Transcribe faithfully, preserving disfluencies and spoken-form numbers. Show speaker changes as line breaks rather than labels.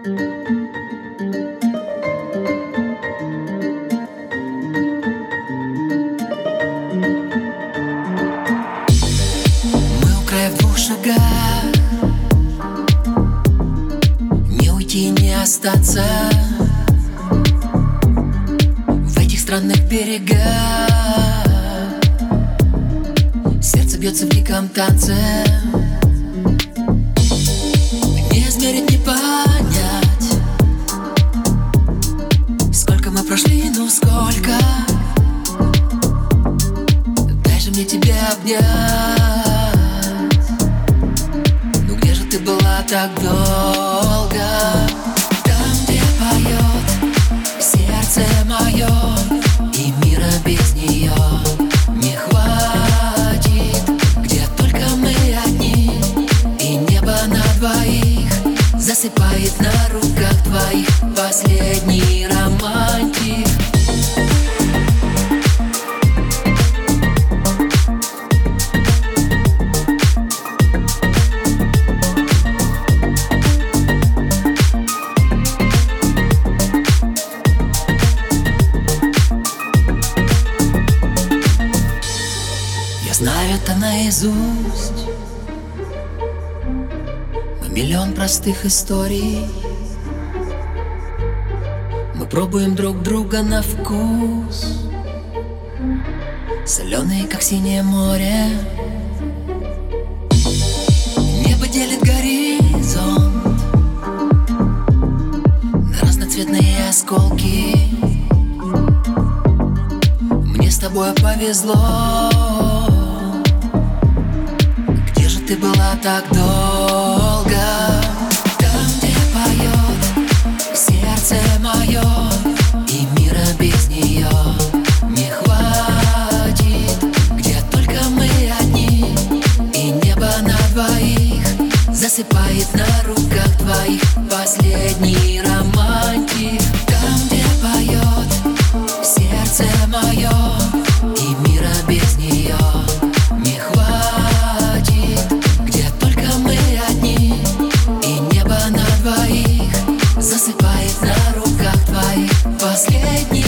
Мы у края в двух шагах, не уйти, не остаться в этих странных берегах. Сердце бьется в диком танце, не измерить, не понять, сколько мы прошли, ну сколько. Дай же мне тебя обнять. Ну где же ты была так долго? Там, где поет сердце мое, и мира без нее не хватит. Где только мы одни, и небо на двоих засыпает на руках твоих последний романтик. Я знаю это наизусть. Мы миллион простых историй. Мы пробуем друг друга на вкус, соленые, как синее море. Небо делит горизонт на разноцветные осколки. Мне с тобой повезло. Где же ты была так долго? Там, где поет сердце мое, и мира без нее не хватит. Где только мы одни, и небо на двоих засыпает на руках твоих последний романтик. Там, где поет сердце мое, и мира без нее не хватит. Где только мы одни, и небо на двоих засыпает на руках твоих последний